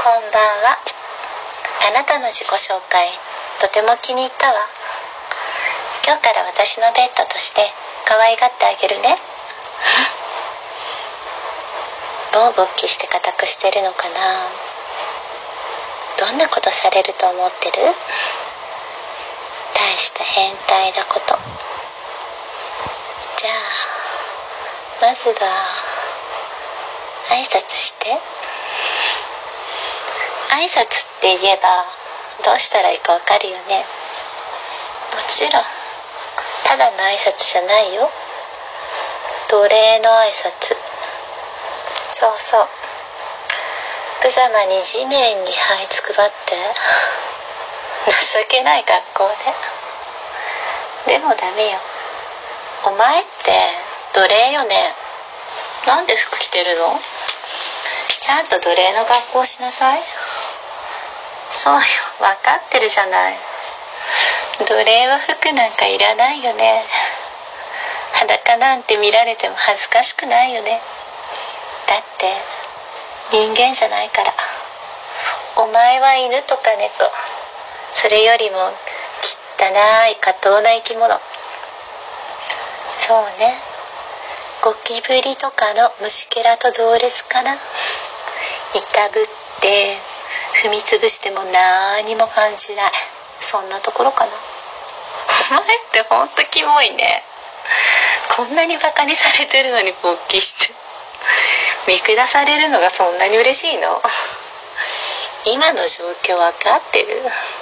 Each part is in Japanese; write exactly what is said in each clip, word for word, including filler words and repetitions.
こんばんは。あなたの自己紹介とても気に入ったわ。今日から私のペットとして可愛がってあげるね。どう勃起して固くしてるのかな。どんなことされると思ってる？大した変態だこと。じゃあまずは挨拶して。挨拶って言えばどうしたらいいかわかるよね。もちろんただの挨拶じゃないよ。奴隷の挨拶。そうそう、無様に地面に這いつくばって情けない格好で。でもダメよ。お前って奴隷よね。なんで服着てるの？ちゃんと奴隷の格好しなさい。そうよ、分かってるじゃない。奴隷は服なんかいらないよね。裸なんて見られても恥ずかしくないよね。だって人間じゃないから。お前は犬とか猫、それよりも汚い下等な生き物。そうね、ゴキブリとかの虫けらと同列かな。いたぶって踏みつぶしても何も感じない、そんなところかな。お前ってほんとキモいね。こんなにバカにされてるのに勃起して見下されるのがそんなに嬉しいの？今の状況分かってる？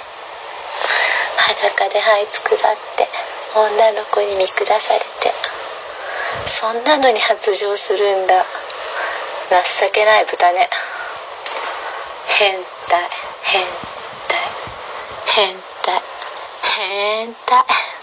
裸で這いつくばって女の子に見下されて、そんなのに発情するんだ。情けない豚ね。変態変態変態変態。